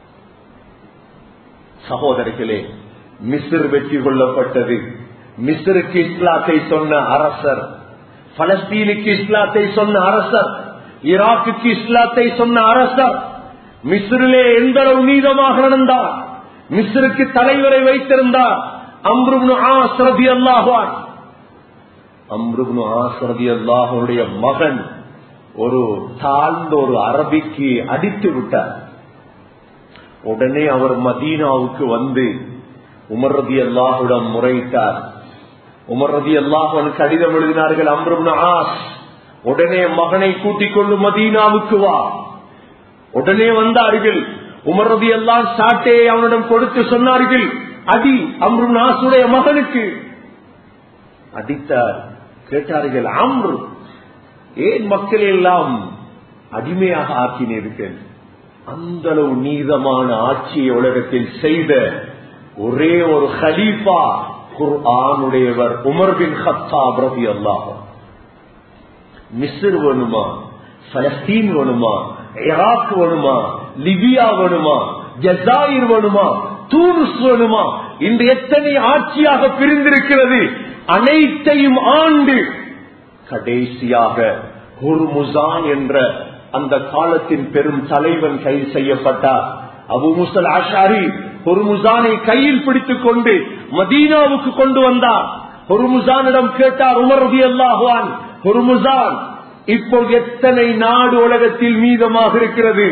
சகோதரர்களே, மிஸ்ர் வெற்றி கொள்ளப்பட்டது. மிஸ்ருக்கு இஸ்லாத்தை சொன்ன அரசர், பலஸ்தீனுக்கு இஸ்லாத்தை சொன்ன அரசர், ஈராக்குக்கு இஸ்லாத்தை சொன்ன அரசர் மிஸ்ரிலே எந்த அளவு நீதமாக நடந்தார். மிஸ்ருக்கு தலைவரை வைத்திருந்தார் அம்ர் இப்னு ஆஸ் ரலியல்லாஹு அன்ஹு. அம்ர் இப்னு ஆஸ் ரலியல்லாஹு அன்ஹுடைய மகன் ஒரு தாழ்ந்த ஒரு அரபிக்கு அடித்து விட்டார். உடனே அவர் மதீனாவுக்கு வந்து உமர் ரலியல்லாஹு அன்ஹு முறையிட்டார். உமர் ரலியல்லாஹு அன்ஹு கடிதம் எழுதினார்கள், அம்ர் இப்னு ஆஸ், உடனே மகனை கூட்டிக் கொண்டு மதீனாவுக்கு வா. உடனே வந்தார்கள். உமர் ரலியல்லாஹு அன்ஹு சாட்டையை அவனிடம் கொடுத்து சொன்னார்கள், அடி அம்ர் இப்னு ஆஸுடைய மகனுக்கு. அடித்தார். கேட்டார்கள், அம்ர், ஏன் மக்கள் எல்லாம் அடிமையாக ஆக்கினீர்கள்? அந்த அளவு நீதமான ஆட்சியை உலகத்தில் செய்த ஒரே ஒரு ஹலீஃபா குர்ஆனுடையவர் உமர் பின் கத்தாப் ரலியல்லாஹு அன்ஹு. மிஸ்ர் வேணுமா, பலஸ்தீன் வேணுமா, ஈராக் வேணுமா, லிபியா வேணுமா, ஜஸாயிர் வேணுமா, தூனுஸ் வேணுமா, இன்று எத்தனை ஆட்சியாக பிரிந்திருக்கிறது, அனைத்தையும் ஆண்டு கடைசியாக ஹுர்முசான் என்ற அந்த காலத்தின் பெரும் தலைவன் கைது செய்யப்பட்டார். அபு முஸல் அஷாரி ஹுர்முசானை கையில் பிடித்துக் கொண்டு மதீனாவுக்கு கொண்டு வந்தார். ஹுர்முசானிடம் கேட்டார் உமர் ரலியல்லாஹு அன்ஹு, ஹுர்முசான், இப்போது எத்தனை நாடு உலகத்தில் மீதமாக இருக்கிறது?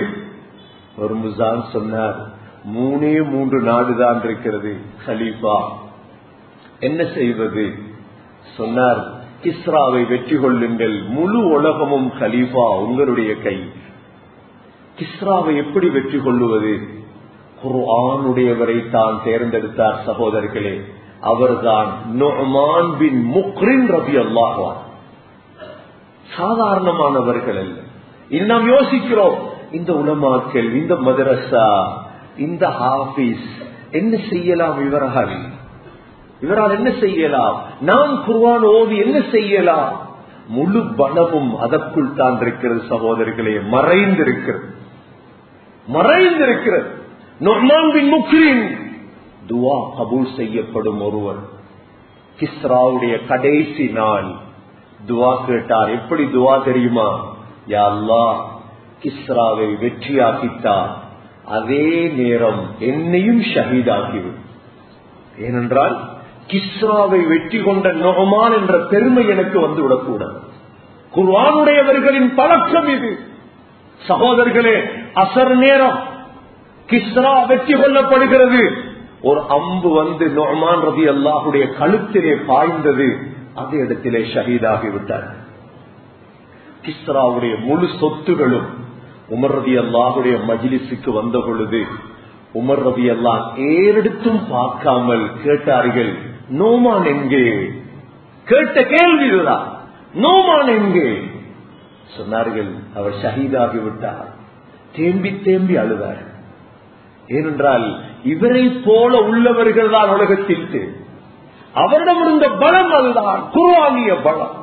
ஹுர்முசான் சொன்னார், மூணே மூன்று நாடுதான் இருக்கிறது. கலீஃபா, என்ன செய்வது? சொன்னார், கிஸ்ராவை வெற்றி கொள்ளுங்கள், முழு உலகமும் கலீஃபா உங்களுடைய கை. கிஸ்ராவை எப்படி வெற்றி கொள்ளுவது? குர்ஆனுடையவரை தான் தேர்ந்தெடுத்தார். சகோதரர்களே, அவர்தான் நுஅமான் பின் முக்ரின் ரலியல்லாஹு அன்ஹு. சாதாரணமானவர்கள் அல்ல. இது நாம் யோசிக்கிறோம், இந்த உலமாக்கள், இந்த மதரசா, இந்த ஹாஃபிஸ் என்ன செய்யலாம்? இவரால் இவரால் என்ன செய்யலாம்? நாம் குர்ஆன் ஓதி என்ன செய்யலாம்? முழு பலமும் அதற்குள் தான் இருக்கிறது சகோதரர்களே, மறைந்திருக்கிறது, மறைந்திருக்கிறது. நுஅமான் பின் முக்ரின் துஆ கபூல் செய்யப்படும் ஒருவர். கிஸ்ராவுடைய கடைசி நாள் துஆ கேட்டார். எப்படி துஆ தெரியுமா? யா அல்லாஹ், கிஸ்ராவை வெற்றியாக்கிட்டார், அதே நேரம் என்னையும் ஷஹீதாக்கிவிடும். ஏனென்றால் கிஸ்ராவை வெற்றி கொண்ட நுஅமான் என்ற பெருமை எனக்கு வந்து விடக்கூடாது. குர்ஆனுடையவர்களின் பழக்கம் இது. சகோதரர்களே, அசர் நேரம் கிஸ்ரா வெற்றி கொள்ளப்படுகிறது. ஒரு அம்பு வந்து நுஅமான் ரலியல்லாஹுடைய கழுத்திலே பாய்ந்தது. அதே இடத்திலே ஷஹீதாகிவிட்டார். கிஸ்ராவுடைய முழு சொத்துகளும் உமர் ரலியல்லாஹுடைய மஜ்லிஸுக்கு வந்த பொழுது உமர் ரலியல்லாஹு ஏறெடுத்தும் பார்க்காமல் கேட்டார்கள், நோமான் எங்கே? கேட்ட கேள்வி இதுதான், நோமான் எங்கே? சொன்னார்கள், அவர் ஷஹீதாகிவிட்டார். தேம்பி தேம்பி அழுதார். ஏனென்றால் இவரை போல உள்ளவர்கள் தான் உலகத்திற்கு. அவரிடம் இருந்த பலம் அதுதான், குர்ஆனிய பலம்.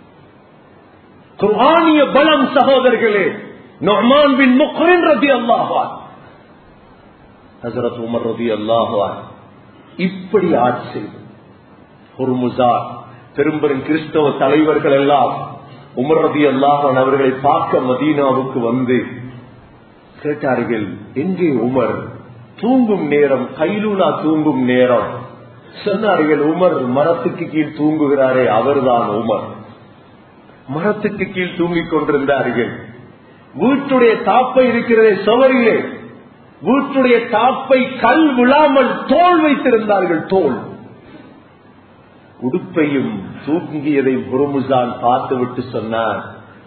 குர்ஆனிய பலம் சகோதரர்களே. நுஅமான் பின் முக்ரின் ரலியல்லாஹு அன்ஹு, ஹஜ்ரத் உமர் ரலியல்லாஹு அன்ஹு இப்படி ஆட்சி. ஹுர்முஸா பெரும்பெரும் கிறிஸ்தவ தலைவர்கள் எல்லாம் உமர் ரலியல்லாஹு அன்ஹு அவர்களை பார்க்க மதீனாவுக்கு வந்து கேட்டார்கள், எங்கே உமர்? தூங்கும் நேரம், கைலூலா தூங்கும் நேரம். சொன்னார்கள், உமர் மரத்துக்கு கீழ் தூங்குகிறாரே, அவர்தான் உமர். மரத்துக்கு கீழ் தூங்கிக் கொண்டிருந்தார்கள். வீட்டுடைய தாப்பை இருக்கிறதே சுவரிலே, வீட்டுடைய தாப்பை கல் விழாமல் தோல் வைத்திருந்தார்கள். தோல் உடுப்பையும் தூங்கியதை ஹுர்முஸான் பார்த்துவிட்டு சொன்னார்,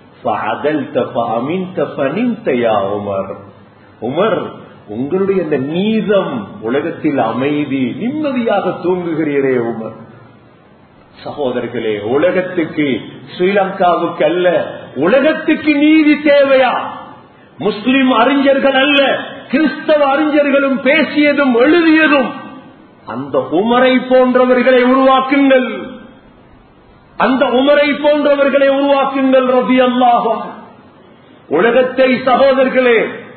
உமர், உங்களுடைய இந்த நீதம், உலகத்தில் அமைதி, நிம்மதியாக தூங்குகிறீரே உமர். சகோதரர்களே, உலகத்துக்கு, ஸ்ரீலங்காவுக்கு அல்ல, உலகத்துக்கு நீதி தேவையா? முஸ்லிம் அறிஞர்கள் அல்ல, கிறிஸ்தவ அறிஞர்களும் பேசியதும் எழுதியதும் அந்த உமரை போன்றவர்களை உருவாக்குங்கள், அந்த உமரை போன்றவர்களை உருவாக்குங்கள் ரலியல்லாஹு அன்ஹு. உலகத்தை சகோதரர்களே,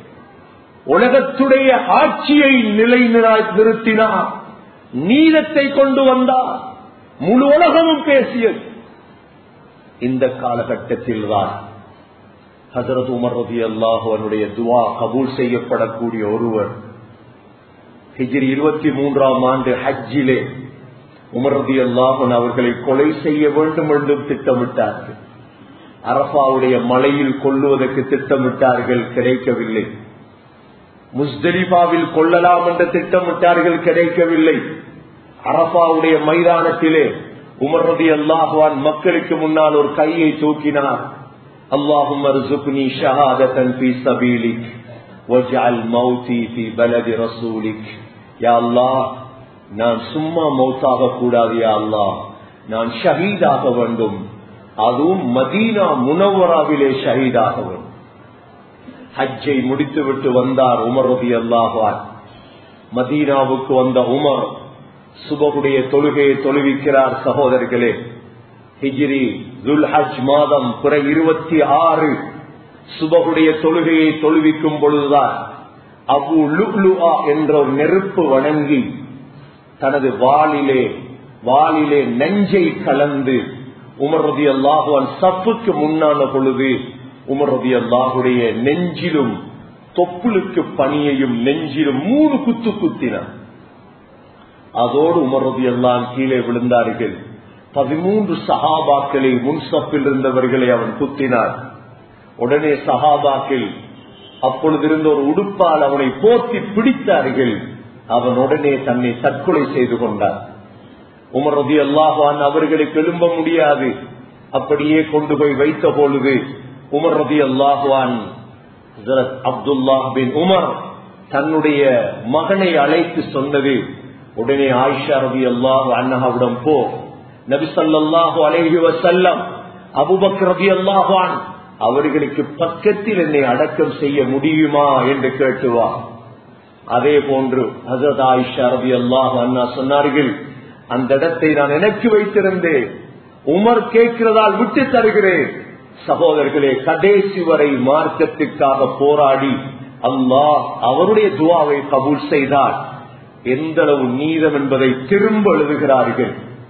உலகத்துடைய ஆட்சியை நிலை நிறுத்தினார், நீதத்தை கொண்டு வந்தார், முழு உலகமும் பேசியது. இந்த காலகட்டத்தில் தான் ஹஜ்ரத் உமர் ரலியல்லாஹு அன்ஹுடைய துஆ கபூல் செய்யப்படக்கூடிய ஒருவர். ஹிஜ்ரி இருபத்தி மூன்றாம் ஆண்டு ஹஜ்ஜிலே உமர் ரலியல்லாஹு அன்ஹு அவர்களை கொலை செய்ய வேண்டும் என்றும் திட்டமிட்டார்கள். அரஃபாவுடைய மலையில் கொல்லுவதற்கு திட்டமிட்டார்கள், கிடைக்கவில்லை. முஸ்தலிஃபாவில் கொல்லலாம் என்று திட்டமிட்டார்கள், கிடைக்கவில்லை. அரஃபாவுடைய மைதானத்திலே உமர் ரலியல்லாஹு அன்ஹு மக்களுக்கு முன்னால் ஒரு கையை தூக்கினார். அல்லாஹும்ம ர்ஸுக்னி ஷஹாதத்தன் ஃபீ ஸபீலிக் வஜ்அல் மௌதி ஃபீ பலதி ரசூலிக். யா அல்லாஹ், நான் சும்மா மௌத்தாக கூடாது, யா அல்லாஹ், நான் ஷஹீதாக வேண்டும், அதுவும் மதீனா முனவ்வராவிலே ஷஹீதாக வேண்டும். ஹஜ்ஜை முடித்துவிட்டு வந்தார் உமர் ரலியல்லாஹு அன்ஹு. மதீனாவுக்கு வந்த உமர் சுபஹுடைய தொழுகையை தொழுவிக்கிறார். சகோதரர்களே, ஹிஜ்ரி துல்ஹஜ் மாதம் பிற இருபத்தி ஆறு சுபஹுடைய தொழுகையை தொழுவிக்கும் பொழுதுதான் அபு லுஅ்லுஆ என்ற ஒரு நெருப்பு வணங்கி தனது வாளிலே வாளிலே நெஞ்சை கலந்து உமர் ரலியல்லாஹு அன்ஹு சஃப்புக்கு முன்னான பொழுது உமர் ரலியல்லாஹுடைய நெஞ்சிலும் தொப்புளுக்கு பனியையும் நெஞ்சிலும் மூணு குத்து குத்தினார். அதோடு உமர் ரலியல்லாஹு அன்ஹு கீழே விழுந்தார்கள். பதிமூன்று சஹாபாக்களை, முன்சப்பில் இருந்தவர்களை அவன் குத்தினார். உடனே சஹாபாக்கள் அப்பொழுது இருந்த ஒரு உடுப்பால் அவனை போர்த்தி பிடித்தார்கள். அவன் உடனே தன்னை தற்கொலை செய்து கொண்டார். உமர் ரலியல்லாஹு அன்ஹு அவர்களுக்கு எழும்ப முடியாது. அப்படியே கொண்டு போய் வைத்த பொழுது உமர் ரலியல்லாஹு அன்ஹு ஹஜ்ரத் அப்துல்லாஹ் பின் உமர் தன்னுடைய மகனை அழைத்து சொன்னது, உடனே ஆயிஷா ரலியல்லாஹு அன்ஹாவிடம் போ, நபி ஸல்லல்லாஹு அலைஹி வஸல்லம் அபூபக்கர் ரலியல்லாஹு அன்ஹு அவர்களுக்கு பக்கத்தில் என்னை அடக்கம் செய்ய முடியுமா என்று கேட்டுவா. அதே போன்று ஹஜ்ரத் ஆயிஷா ரலியல்லாஹு அன்ஹா சொன்னார்கள், அந்த இடத்தை நான் எனக்கு வைத்திருந்தேன், உமர் கேட்கிறதால் விட்டு தருகிறேன். சகோதரர்களே, கடைசி வரை மார்க்கத்திற்காக போராடி அல்லாஹ் அவருடைய துஆவை கபூல் செய்தார். எந்த அளவு நீதம் என்பதை திரும்ப எழுதுகிறார்கள்.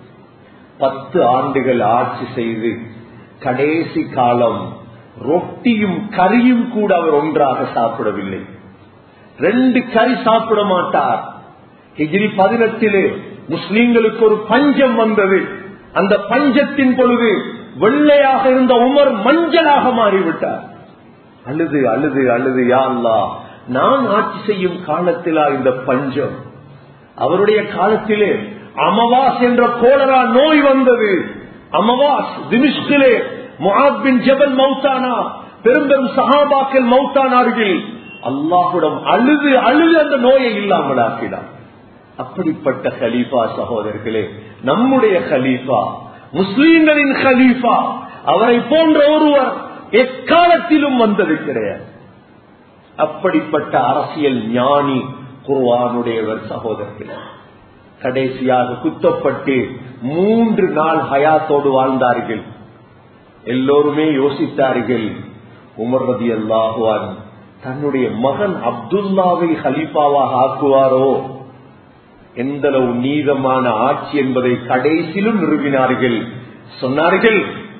பத்து ஆண்டுகள் ஆட்சி செய்து கடைசி காலம் ரொட்டியும் கறியும் கூட அவர் ஒன்றாக சாப்பிடவில்லை. ரெண்டு கறி சாப்பிட மாட்டார். ஹிஜ்ரி பதினெட்டிலே முஸ்லிம்களுக்கு ஒரு பஞ்சம் வந்தது. அந்த பஞ்சத்தின் பொழுது வெள்ளையாக இருந்த உமர் மஞ்சளாக மாறிவிட்டார். அழுது அழுது அழுது, யா அல்லாஹ், நான் ஆட்சி செய்யும் காலத்திலா இந்த பஞ்சம்? அவருடைய காலத்திலே அமவாஸ் என்ற கோலரா நோய் வந்தது. அமவாஸ் திமிஷ்கிலே முஆத் பின் ஜபல் மௌத்தானா, பெரும் பெரும் சஹாபாக்கள் மௌத்தானார்கள். அல்லாஹ்விடம் அழுது அழுது அந்த நோயை இல்லாமல் ஆக்கினார். அப்படிப்பட்ட கலீஃபா சகோதரர்களே, நம்முடைய கலீஃபா, முஸ்லீம்களின் கலீஃபா, அவரை போன்ற ஒருவர் எக்காலத்திலும் வந்தது கிடையாது. அப்படிப்பட்ட அரசியல் ஞானி குர்ஆனுடையவர் சகோதரர்களே. கடைசியாக குத்தப்பட்டு மூன்று நாள் ஹயாத்தோடு வாழ்ந்தார்கள். எல்லோருமே யோசித்தார்கள், உமர் ரலியல்லாஹு அன்ஹு தன்னுடைய மகன் அப்துல்லாவை ஹலீஃபாவாக ஆக்குவாரோ? எந்தளவு நீதமான ஆட்சி என்பதை கடைசியிலும் நிறுவினார்கள். சொன்னார்கள்,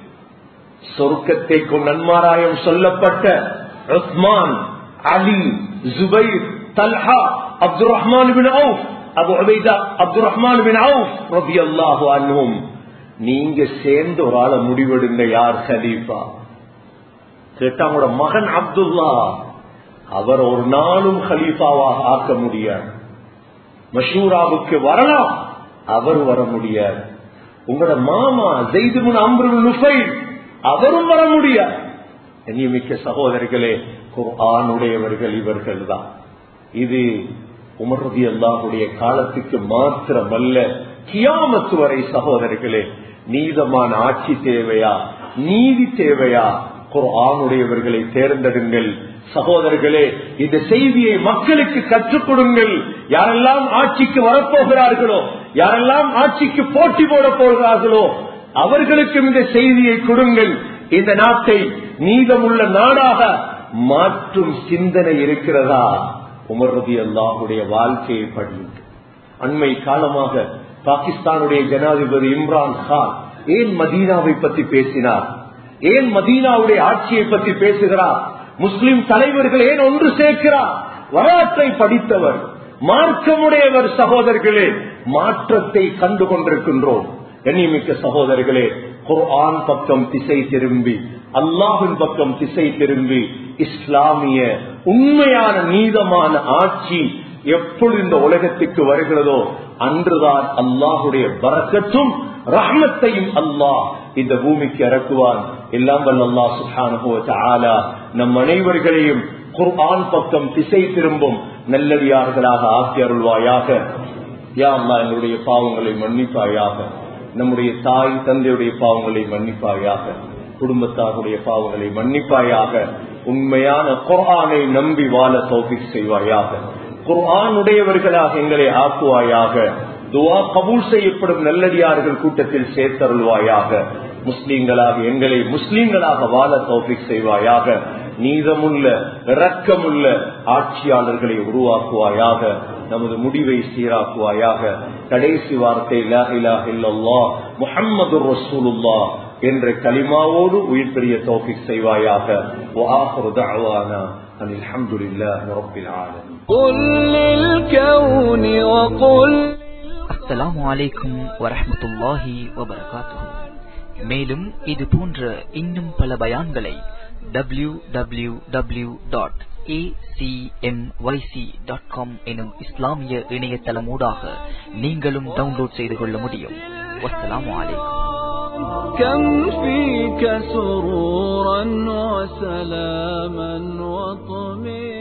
சொர்க்கத்தை கொண்டு நன்மாராயம் சொல்லப்பட்ட Usman, Ali, Zubair, Talha, Abdul Rahman bin Awf, Abu Ubaidah Abdul Rahman bin Awf ரலியல்லாஹு அன்ஹும், நீங்க சேர்ந்து ஒரு ஆளை முடிவெடுங்க, யார் கலீஃபா கேட்டாங்களோட மகன் அப்துல்லா, அவர் ஒரு நாளும் கலீஃபாவாக ஆக்க முடியாது. மஷூராவுக்கு வரலாம், அவர் வர முடியாது. உங்களோட மாமா ஸைத் இப்னு அம்ர் இப்னு நுஃபைல், அவரும் வர முடியாது. கண்ணியமிக்க சகோதரர்களே, குர்ஆனுடையவர்கள் இவர்கள் தான். இது உமர் ரலியல்லாஹுடைய காலத்துக்கு மாத்திரமல்ல, கியாமத் வரை சகோதரர்களே, நீதமான ஆட்சி தேவையா, நீதி தேவையா? குர்ஆனுடையவர்களை தேர்ந்தெடுங்கள் சகோதரர்களே. இந்த செய்தியை மக்களுக்கு கற்றுக் கொடுங்கள். யாரெல்லாம் ஆட்சிக்கு வரப்போகிறார்களோ, யாரெல்லாம் ஆட்சிக்கு போட்டி போட போகிறார்களோ, அவர்களுக்கும் இந்த செய்தியை கொடுங்கள். இந்த நாட்டை நீதமுள்ள நாடாக மாற்றும் சிந்தனை இருக்கிறதா? உமர் ரலியல்லாஹுடைய வாழ்க்கையை படியுங்கள். அண்மை காலமாக பாகிஸ்தானுடைய ஜனாதிபதி இம்ரான் கான் ஏன் மதீனாவை பற்றி பேசினார்? ஏன் மதீனாவுடைய ஆட்சியை பற்றி பேசுகிறார்? முஸ்லிம் தலைவர்கள் ஏன் ஒன்று சேர்க்கிறார்? வரலாற்றை படித்தவர், மார்க்கமுடையவர் சகோதரர்களே. மாற்றத்தை கண்டு கொண்டிருக்கின்றோம். கண்ணியமிக்க சகோதரர்களே, குர்ஆன் பக்கம் திசை திரும்பி, அல்லாஹ்வின் பக்கம் திசை திரும்பி, இஸ்லாமிய உண்மையான நீதமான ஆட்சி எப்பொழுது இந்த உலகத்துக்கு வருகிறதோ அன்றுதான் அல்லாஹுடைய பரக்கத்தும் ரஹ்மத்தையும் அல்லாஹ் இந்த பூமிக்கு இறக்குவான். எல்லாம் வல்ல அல்லாஹ் சுப்ஹானஹு வ தஆலா நம் அனைவர்களையும் குர்ஆன் பக்கம் திசை திரும்பும் நல்லடியார்களாக ஆக்கி அருள்வாயாக. யா அல்லாஹ், எங்களுடைய பாவங்களை மன்னிப்பாயாக. நம்முடைய தாய் தந்தையுடைய பாவங்களை மன்னிப்பாயாக. குடும்பத்தாருடைய பாவங்களை மன்னிப்பாயாக. உண்மையான குர்ஆனை நம்பி வாழ தௌஃபீக் செய்வாயாக. குர்ஆனுடையவர்களாக எங்களை ஆக்குவாயாக. துஆ கபூல் செய்யப்படும் நல்லடியார்கள் கூட்டத்தில் சேர்த்தருள்வாயாக. முஸ்லீம்களாக எங்களை முஸ்லீம்களாக வாழ தௌஃபீக் செய்வாயாக. நீதமுள்ள இரக்கமுள்ள ஆட்சியாளர்களை உருவாக்குவாயாக. நமது முடிவை சீராக்குவாயாக. கடைசி வார்த்தை லா இலாஹ இல்லல்லாஹ் முஹம்மதுர் ரசூலுல்லாஹ் என்ற கலிமாவோடு உயிர் பெரிய தௌஃபீக் செய்வாயாக. வஆஹிரு தஅவானா அனில் ஹம்துலில்லாஹி ரப்பில் ஆலமீன். குல் லில் கௌனி வகுல். அஸ்ஸலாமு அலைக்கும் வரஹ்மத்துல்லாஹி வபரகாத்துஹு. மேலும் இது போன்ற இன்னும் பல பயான்களை W W W dot A C M Y C dot com எனும் இஸ்லாமிய இணையதளமூடாக நீங்களும் டவுன்லோட் செய்து கொள்ள முடியும். வஸ்ஸலாமு அலைக்கும். كم فيك سرورا وسلاما وطمئنانا